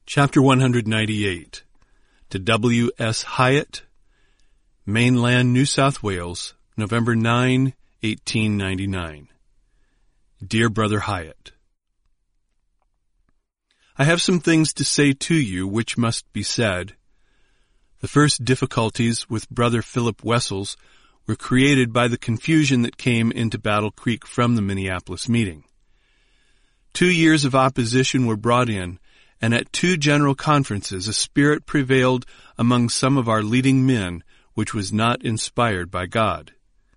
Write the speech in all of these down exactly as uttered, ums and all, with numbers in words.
Chapter one ninety-eight. To W S Hyatt, Mainland, New South Wales, November ninth, eighteen ninety-nine. Dear Brother Hyatt, I have some things to say to you which must be said. The first difficulties with Brother Philip Wessels were created by the confusion that came into Battle Creek from the Minneapolis meeting. Two years of opposition were brought in, and at two general conferences a spirit prevailed among some of our leading men which was not inspired by God.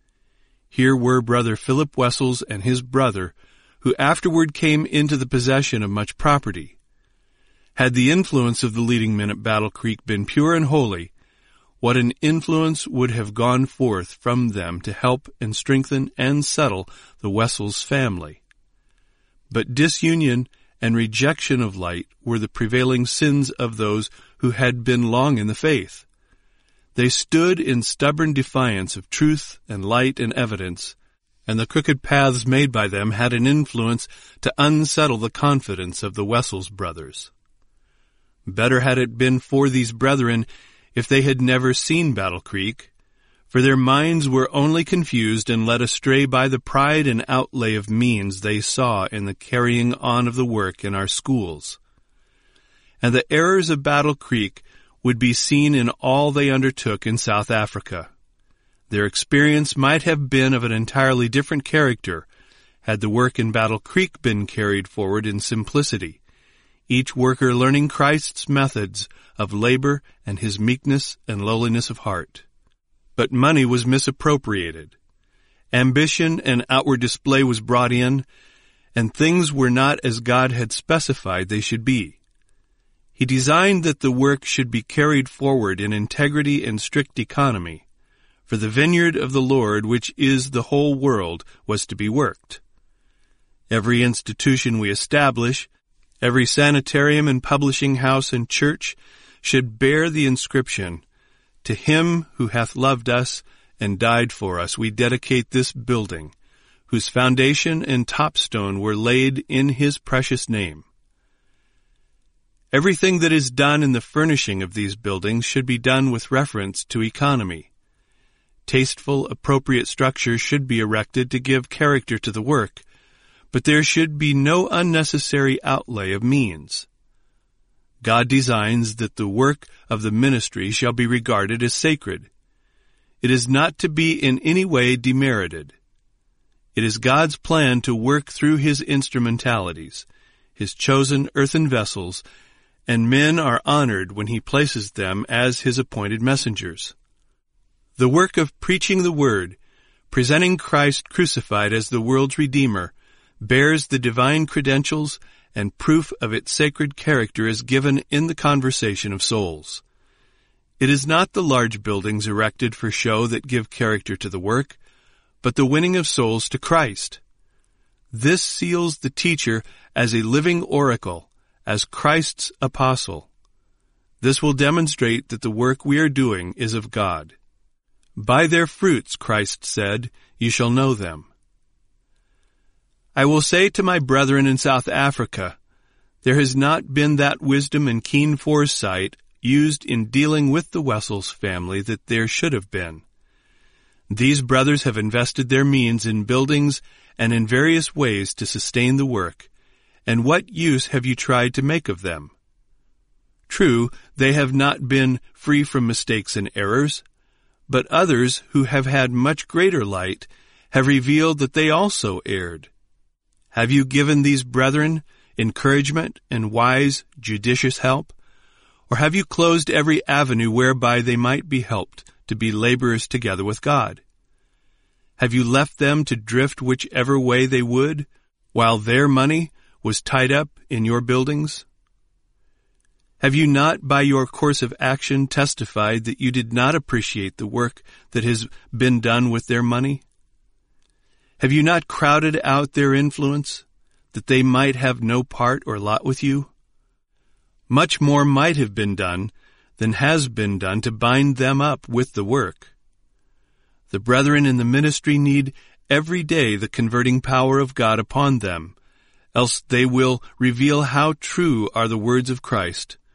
Here were Brother Philip Wessels and his brother, who afterward came into the possession of much property. Had the influence of the leading men at Battle Creek been pure and holy, what an influence would have gone forth from them to help and strengthen and settle the Wessels family. But disunion and rejection of light were the prevailing sins of those who had been long in the faith. They stood in stubborn defiance of truth and light and evidence, and the crooked paths made by them had an influence to unsettle the confidence of the Wessels brothers. Better had it been for these brethren if they had never seen Battle Creek, for their minds were only confused and led astray by the pride and outlay of means they saw in the carrying on of the work in our schools. And the errors of Battle Creek would be seen in all they undertook in South Africa. Their experience might have been of an entirely different character had the work in Battle Creek been carried forward in simplicity, each worker learning Christ's methods of labor and his meekness and lowliness of heart. But money was misappropriated. Ambition and outward display was brought in, and things were not as God had specified they should be. He designed that the work should be carried forward in integrity and strict economy, for the vineyard of the Lord, which is the whole world, was to be worked. Every institution we establish, every sanitarium and publishing house and church, should bear the inscription, "To him who hath loved us and died for us, we dedicate this building, whose foundation and topstone were laid in his precious name." Everything that is done in the furnishing of these buildings should be done with reference to economy. Tasteful, appropriate structures should be erected to give character to the work, but there should be no unnecessary outlay of means. God designs that the work of the ministry shall be regarded as sacred. It is not to be in any way demerited. It is God's plan to work through his instrumentalities, his chosen earthen vessels, and men are honored when he places them as his appointed messengers. The work of preaching the word, presenting Christ crucified as the world's Redeemer, bears the divine credentials, and proof of its sacred character is given in the conversation of souls. It is not the large buildings erected for show that give character to the work, but the winning of souls to Christ. This seals the teacher as a living oracle, as Christ's apostle. This will demonstrate that the work we are doing is of God. By their fruits, Christ said, you shall know them. I will say to my brethren in South Africa, there has not been that wisdom and keen foresight used in dealing with the Wessels family that there should have been. These brothers have invested their means in buildings and in various ways to sustain the work, and what use have you tried to make of them? True, they have not been free from mistakes and errors, but others who have had much greater light have revealed that they also erred. Have you given these brethren encouragement and wise, judicious help? Or have you closed every avenue whereby they might be helped to be laborers together with God? Have you left them to drift whichever way they would, while their money was tied up in your buildings? Have you not, by your course of action, testified that you did not appreciate the work that has been done with their money? Have you not crowded out their influence, that they might have no part or lot with you? Much more might have been done than has been done to bind them up with the work. The brethren in the ministry need every day the converting power of God upon them, else they will reveal how true are the words of Christ,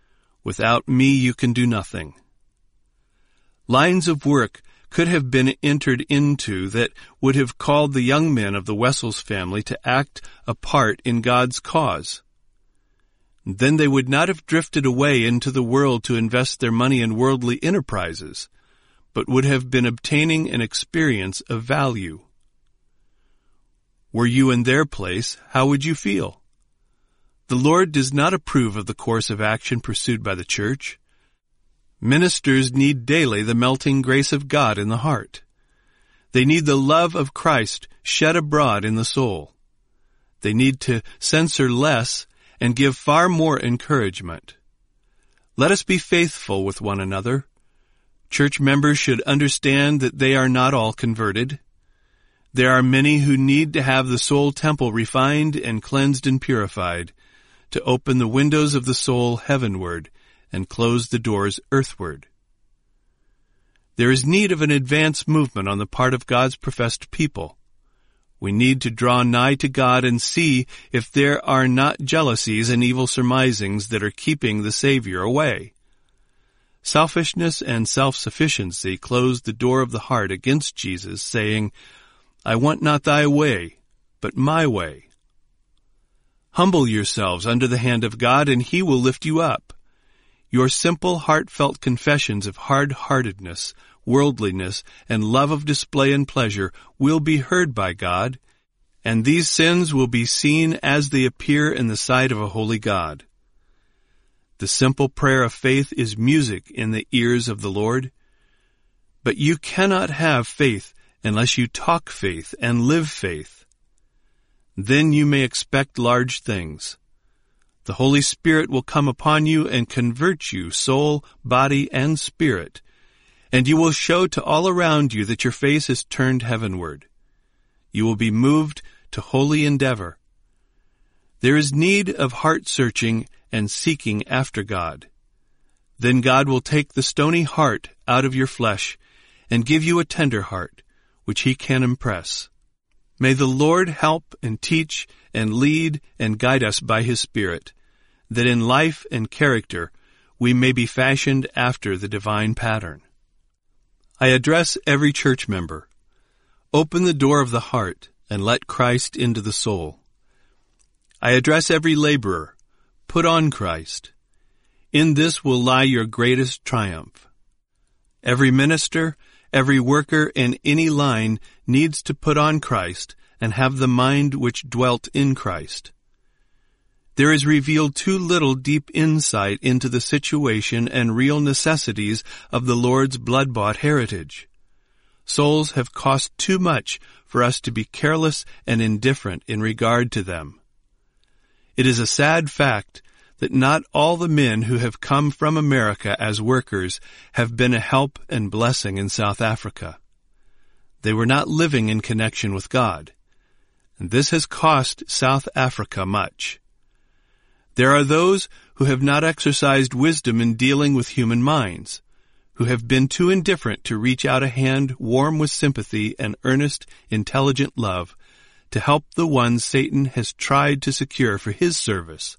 Without me you can do nothing. Lines of work could have been entered into that would have called the young men of the Wessels family to act a part in God's cause. Then they would not have drifted away into the world to invest their money in worldly enterprises, but would have been obtaining an experience of value. Were you in their place, how would you feel? The Lord does not approve of the course of action pursued by the church. Ministers need daily the melting grace of God in the heart. They need the love of Christ shed abroad in the soul. They need to censor less and give far more encouragement. Let us be faithful with one another. Church members should understand that they are not all converted. There are many who need to have the soul temple refined and cleansed and purified, to open the windows of the soul heavenward and close the doors earthward. There is need of an advance movement on the part of God's professed people. We need to draw nigh to God and see if there are not jealousies and evil surmisings that are keeping the Savior away. Selfishness and self-sufficiency close the door of the heart against Jesus, saying, I want not thy way, but my way. Humble yourselves under the hand of God, and he will lift you up. Your simple, heartfelt confessions of hard-heartedness, worldliness, and love of display and pleasure will be heard by God, and these sins will be seen as they appear in the sight of a holy God. The simple prayer of faith is music in the ears of the Lord. But you cannot have faith unless you talk faith and live faith. Then you may expect large things. The Holy Spirit will come upon you and convert you, soul, body, and spirit, and you will show to all around you that your face is turned heavenward. You will be moved to holy endeavor. There is need of heart-searching and seeking after God. Then God will take the stony heart out of your flesh and give you a tender heart, which he can impress. May the Lord help and teach and lead and guide us by his Spirit, that in life and character we may be fashioned after the divine pattern. I address every church member. Open the door of the heart and let Christ into the soul. I address every laborer. Put on Christ. In this will lie your greatest triumph. Every minister, every worker in any line needs to put on Christ and have the mind which dwelt in Christ. There is revealed too little deep insight into the situation and real necessities of the Lord's blood-bought heritage. Souls have cost too much for us to be careless and indifferent in regard to them. It is a sad fact that not all the men who have come from America as workers have been a help and blessing in South Africa. They were not living in connection with God, and this has cost South Africa much. There are those who have not exercised wisdom in dealing with human minds, who have been too indifferent to reach out a hand warm with sympathy and earnest, intelligent love to help the ones Satan has tried to secure for his service.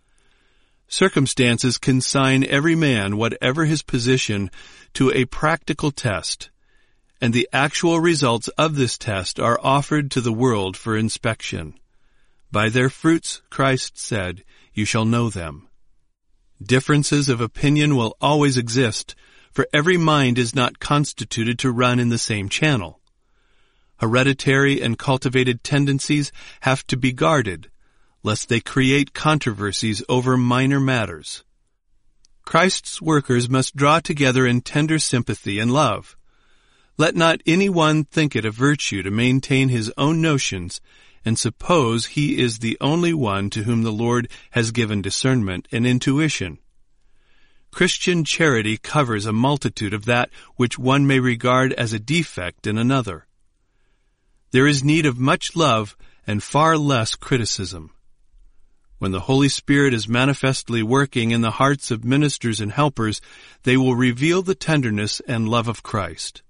Circumstances consign every man, whatever his position, to a practical test, and the actual results of this test are offered to the world for inspection. By their fruits, Christ said, you shall know them. Differences of opinion will always exist, for every mind is not constituted to run in the same channel. Hereditary and cultivated tendencies have to be guarded, lest they create controversies over minor matters. Christ's workers must draw together in tender sympathy and love. Let not any one think it a virtue to maintain his own notions and suppose he is the only one to whom the Lord has given discernment and intuition. Christian charity covers a multitude of that which one may regard as a defect in another. There is need of much love and far less criticism. When the Holy Spirit is manifestly working in the hearts of ministers and helpers, they will reveal the tenderness and love of Christ.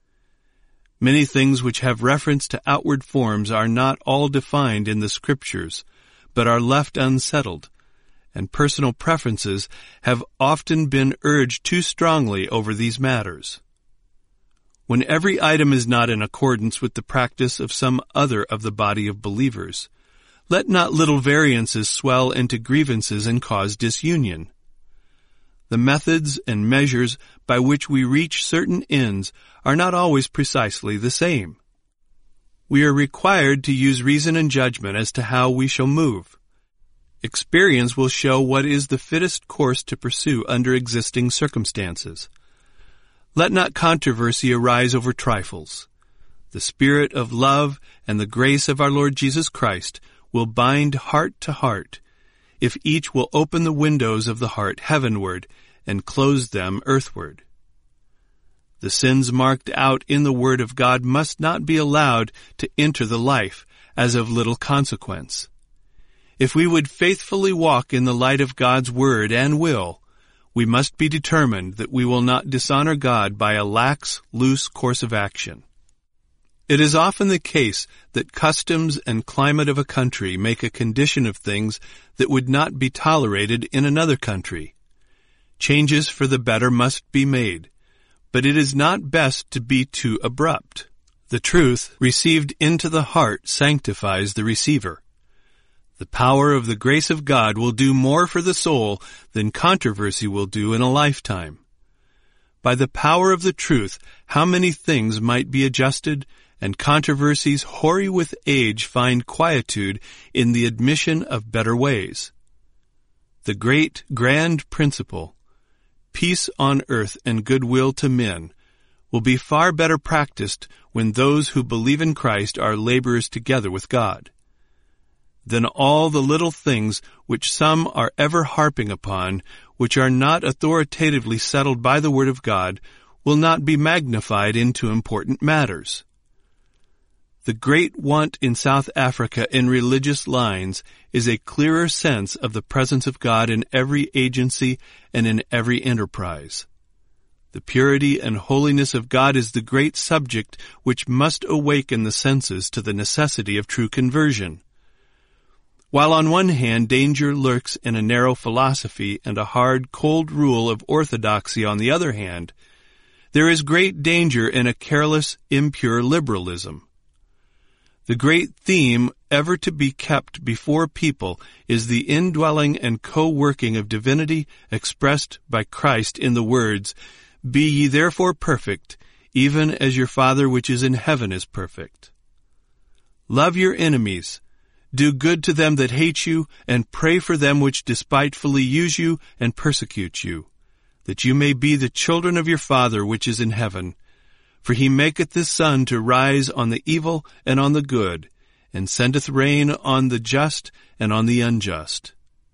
Many things which have reference to outward forms are not all defined in the Scriptures, but are left unsettled, and personal preferences have often been urged too strongly over these matters. When every item is not in accordance with the practice of some other of the body of believers, let not little variances swell into grievances and cause disunion. The methods and measures by which we reach certain ends are not always precisely the same. We are required to use reason and judgment as to how we shall move. Experience will show what is the fittest course to pursue under existing circumstances. Let not controversy arise over trifles. The Spirit of love and the grace of our Lord Jesus Christ will bind heart to heart, if each will open the windows of the heart heavenward and close them earthward. The sins marked out in the Word of God must not be allowed to enter the life as of little consequence. If we would faithfully walk in the light of God's Word and will, we must be determined that we will not dishonor God by a lax, loose course of action. It is often the case that customs and climate of a country make a condition of things that would not be tolerated in another country. Changes for the better must be made, but it is not best to be too abrupt. The truth received into the heart sanctifies the receiver. The power of the grace of God will do more for the soul than controversy will do in a lifetime. By the power of the truth, how many things might be adjusted, and controversies hoary with age find quietude in the admission of better ways. The great, grand principle, peace on earth and goodwill to men, will be far better practiced when those who believe in Christ are laborers together with God. Then all the little things which some are ever harping upon, which are not authoritatively settled by the Word of God, will not be magnified into important matters. The great want in South Africa in religious lines is a clearer sense of the presence of God in every agency and in every enterprise. The purity and holiness of God is the great subject which must awaken the senses to the necessity of true conversion. While on one hand danger lurks in a narrow philosophy and a hard, cold rule of orthodoxy on the other hand, there is great danger in a careless, impure liberalism. The great theme ever to be kept before people is the indwelling and co-working of divinity expressed by Christ in the words, "Be ye therefore perfect, even as your Father which is in heaven is perfect." Love your enemies, do good to them that hate you, and pray for them which despitefully use you and persecute you, that you may be the children of your Father which is in heaven. For he maketh the sun to rise on the evil and on the good, and sendeth rain on the just and on the unjust.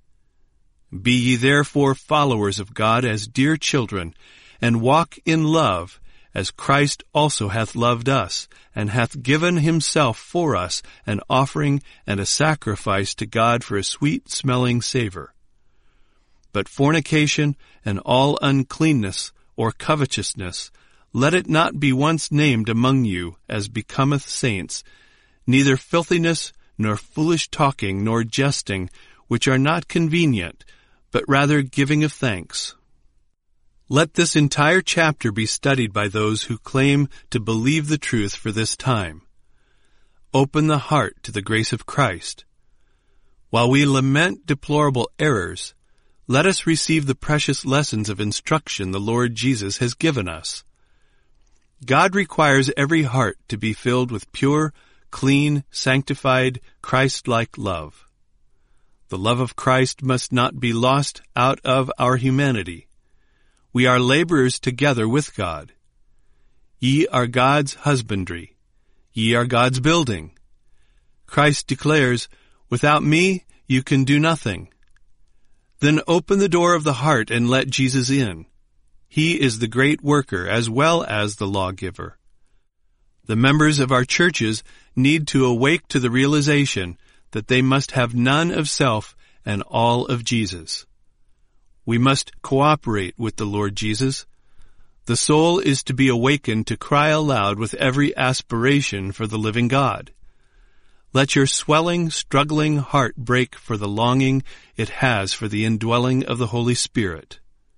Be ye therefore followers of God as dear children, and walk in love, as Christ also hath loved us, and hath given himself for us an offering and a sacrifice to God for a sweet-smelling savor. But fornication and all uncleanness or covetousness, let it not be once named among you, as becometh saints, neither filthiness, nor foolish talking, nor jesting, which are not convenient, but rather giving of thanks. Let this entire chapter be studied by those who claim to believe the truth for this time. Open the heart to the grace of Christ. While we lament deplorable errors, let us receive the precious lessons of instruction the Lord Jesus has given us. God requires every heart to be filled with pure, clean, sanctified, Christ-like love. The love of Christ must not be lost out of our humanity. We are laborers together with God. Ye are God's husbandry. Ye are God's building. Christ declares, "Without me you can do nothing." Then open the door of the heart and let Jesus in. He is the great worker as well as the lawgiver. The members of our churches need to awake to the realization that they must have none of self and all of Jesus. We must cooperate with the Lord Jesus. The soul is to be awakened to cry aloud with every aspiration for the living God. Let your swelling, struggling heart break for the longing it has for the indwelling of the Holy Spirit.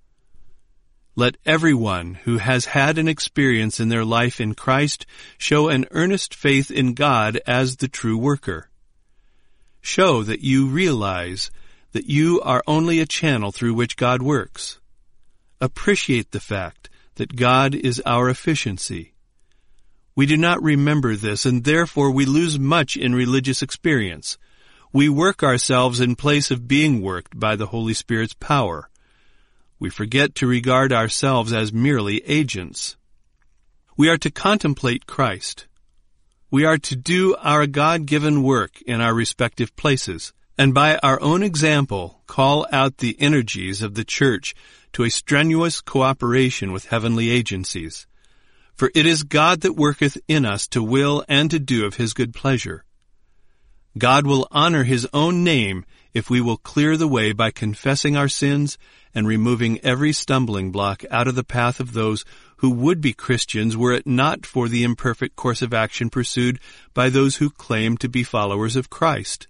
Let everyone who has had an experience in their life in Christ show an earnest faith in God as the true worker. Show that you realize that you are only a channel through which God works. Appreciate the fact that God is our efficiency. We do not remember this, and therefore we lose much in religious experience. We work ourselves in place of being worked by the Holy Spirit's power. We forget to regard ourselves as merely agents. We are to contemplate Christ. We are to do our God-given work in our respective places, and by our own example call out the energies of the church to a strenuous cooperation with heavenly agencies. For it is God that worketh in us to will and to do of His good pleasure. God will honor His own name if we will clear the way by confessing our sins and removing every stumbling block out of the path of those who would be Christians were it not for the imperfect course of action pursued by those who claim to be followers of Christ.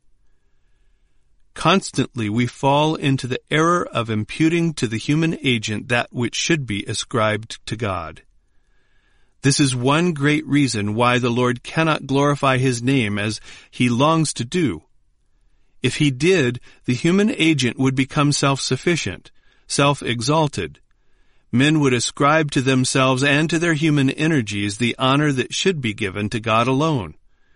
Constantly we fall into the error of imputing to the human agent that which should be ascribed to God. This is one great reason why the Lord cannot glorify His name as He longs to do. If He did, the human agent would become self-sufficient, self-exalted. Men would ascribe to themselves and to their human energies the honor that should be given to God alone.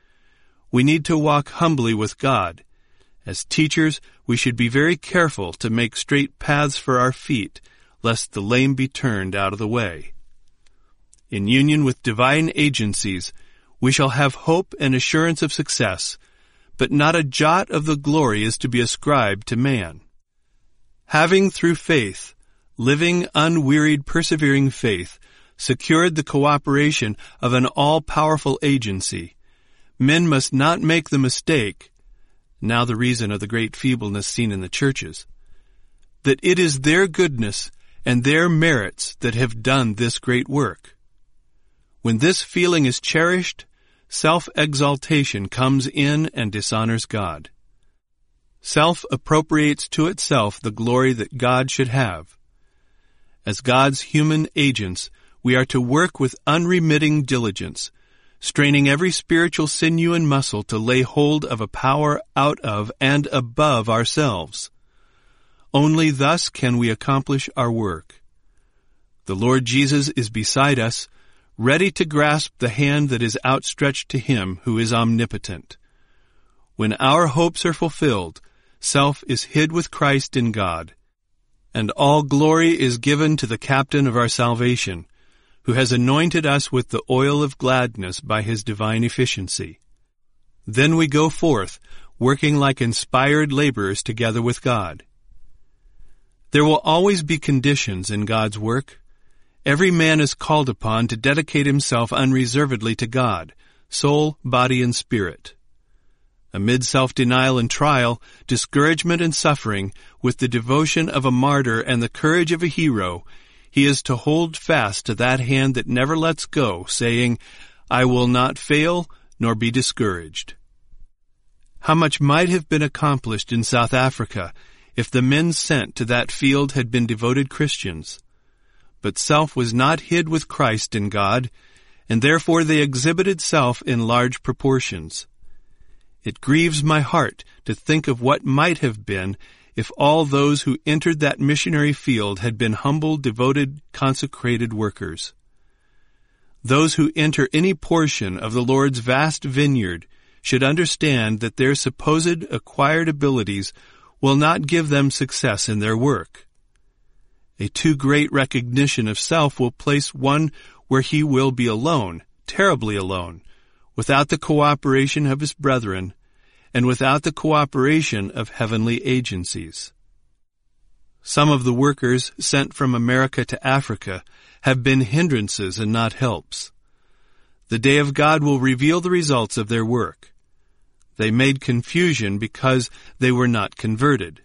We need to walk humbly with God. As teachers, we should be very careful to make straight paths for our feet, lest the lame be turned out of the way. In union with divine agencies, we shall have hope and assurance of success, but not a jot of the glory is to be ascribed to man. Having through faith, living, unwearied, persevering faith, secured the cooperation of an all-powerful agency, men must not make the mistake, now the reason of the great feebleness seen in the churches, that it is their goodness and their merits that have done this great work. When this feeling is cherished, self-exaltation comes in and dishonors God. Self appropriates to itself the glory that God should have. As God's human agents, we are to work with unremitting diligence, straining every spiritual sinew and muscle to lay hold of a power out of and above ourselves. Only thus can we accomplish our work. The Lord Jesus is beside us, ready to grasp the hand that is outstretched to Him who is omnipotent. When our hopes are fulfilled, self is hid with Christ in God, and all glory is given to the Captain of our salvation, who has anointed us with the oil of gladness by His divine efficiency. Then we go forth, working like inspired laborers together with God. There will always be conditions in God's work. Every man is called upon to dedicate himself unreservedly to God, soul, body, and spirit. Amid self-denial and trial, discouragement and suffering, with the devotion of a martyr and the courage of a hero, he is to hold fast to that hand that never lets go, saying, "I will not fail, nor be discouraged." How much might have been accomplished in South Africa if the men sent to that field had been devoted Christians. But self was not hid with Christ in God, and therefore they exhibited self in large proportions. It grieves my heart to think of what might have been if all those who entered that missionary field had been humble, devoted, consecrated workers. Those who enter any portion of the Lord's vast vineyard should understand that their supposed acquired abilities will not give them success in their work. A too great recognition of self will place one where he will be alone, terribly alone, without the cooperation of his brethren, and without the cooperation of heavenly agencies. Some of the workers sent from America to Africa have been hindrances and not helps. The day of God will reveal the results of their work. They made confusion because they were not converted.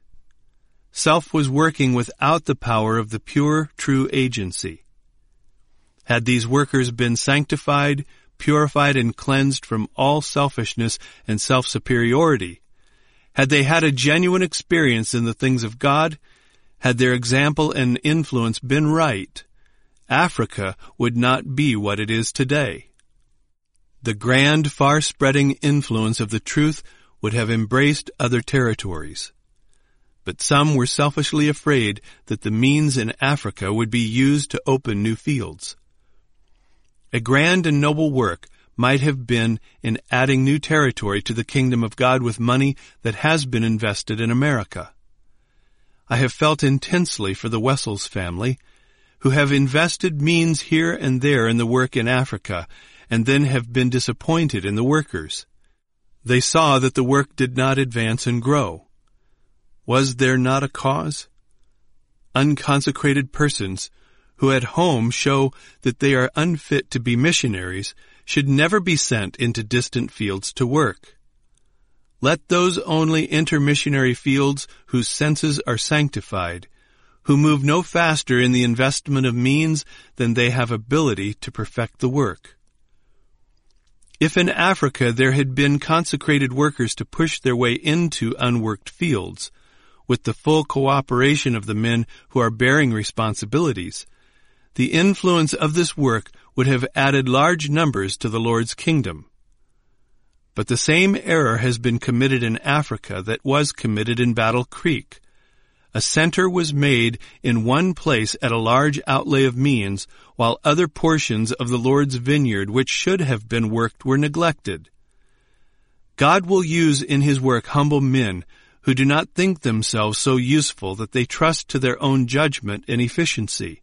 Self was working without the power of the pure, true agency. Had these workers been sanctified, purified and cleansed from all selfishness and self-superiority, had they had a genuine experience in the things of God, had their example and influence been right, Africa would not be what it is today. The grand, far-spreading influence of the truth would have embraced other territories. But some were selfishly afraid that the means in Africa would be used to open new fields. A grand and noble work might have been in adding new territory to the kingdom of God with money that has been invested in America. I have felt intensely for the Wessels family, who have invested means here and there in the work in Africa, and then have been disappointed in the workers. They saw that the work did not advance and grow. Was there not a cause? Unconsecrated persons who at home show that they are unfit to be missionaries should never be sent into distant fields to work. Let those only enter missionary fields whose senses are sanctified, who move no faster in the investment of means than they have ability to perfect the work. If in Africa there had been consecrated workers to push their way into unworked fields, with the full cooperation of the men who are bearing responsibilities, the influence of this work would have added large numbers to the Lord's kingdom. But the same error has been committed in Africa that was committed in Battle Creek. A center was made in one place at a large outlay of means, while other portions of the Lord's vineyard which should have been worked were neglected. God will use in His work humble men who do not think themselves so useful that they trust to their own judgment and efficiency.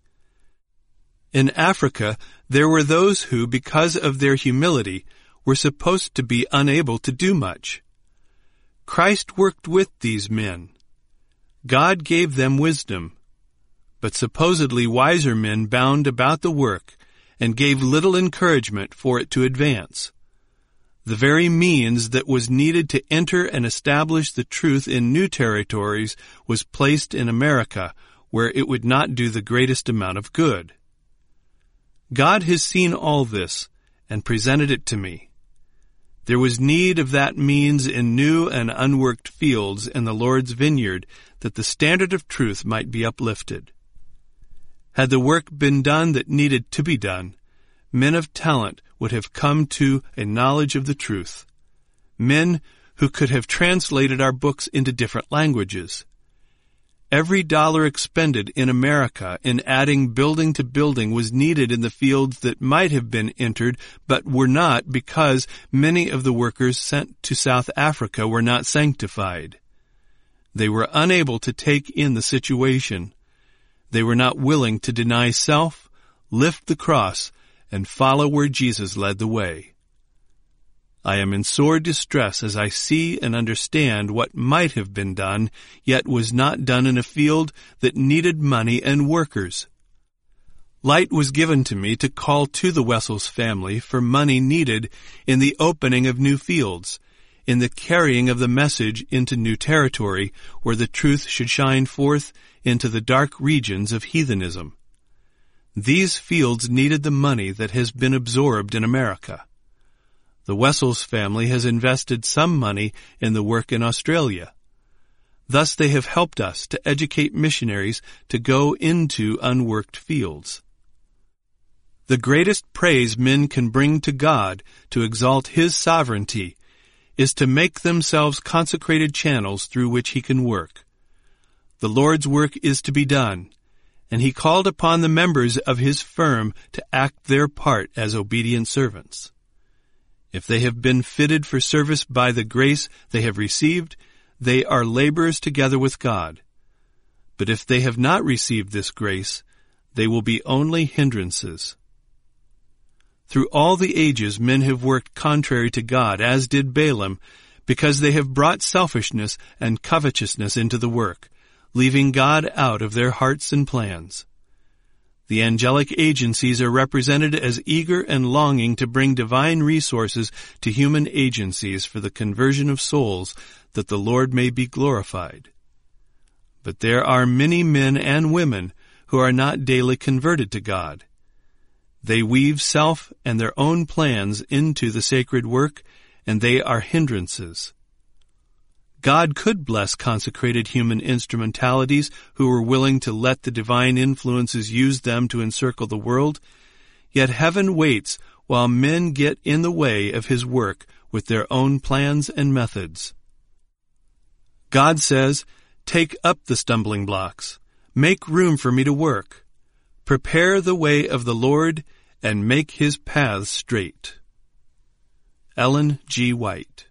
In Africa, there were those who, because of their humility, were supposed to be unable to do much. Christ worked with these men. God gave them wisdom, but supposedly wiser men bound about the work and gave little encouragement for it to advance. The very means that was needed to enter and establish the truth in new territories was placed in America, where it would not do the greatest amount of good. God has seen all this and presented it to me. There was need of that means in new and unworked fields in the Lord's vineyard, that the standard of truth might be uplifted. Had the work been done that needed to be done, men of talent would have come to a knowledge of the truth, men who could have translated our books into different languages. Every dollar expended in America in adding building to building was needed in the fields that might have been entered but were not, because many of the workers sent to South Africa were not sanctified. They were unable to take in the situation. They were not willing to deny self, lift the cross, and follow where Jesus led the way. I am in sore distress as I see and understand what might have been done, yet was not done in a field that needed money and workers. Light was given to me to call to the Wessels family for money needed in the opening of new fields, in the carrying of the message into new territory where the truth should shine forth into the dark regions of heathenism. These fields needed the money that has been absorbed in America. The Wessels family has invested some money in the work in Australia. Thus they have helped us to educate missionaries to go into unworked fields. The greatest praise men can bring to God to exalt His sovereignty is to make themselves consecrated channels through which He can work. The Lord's work is to be done, and He called upon the members of His firm to act their part as obedient servants. If they have been fitted for service by the grace they have received, they are laborers together with God. But if they have not received this grace, they will be only hindrances. Through all the ages men have worked contrary to God, as did Balaam, because they have brought selfishness and covetousness into the work, leaving God out of their hearts and plans. The angelic agencies are represented as eager and longing to bring divine resources to human agencies for the conversion of souls, that the Lord may be glorified. But there are many men and women who are not daily converted to God. They weave self and their own plans into the sacred work, and they are hindrances. God could bless consecrated human instrumentalities who were willing to let the divine influences use them to encircle the world, yet heaven waits while men get in the way of His work with their own plans and methods. God says, "Take up the stumbling blocks. Make room for me to work. Prepare the way of the Lord and make His paths straight." Ellen G. White.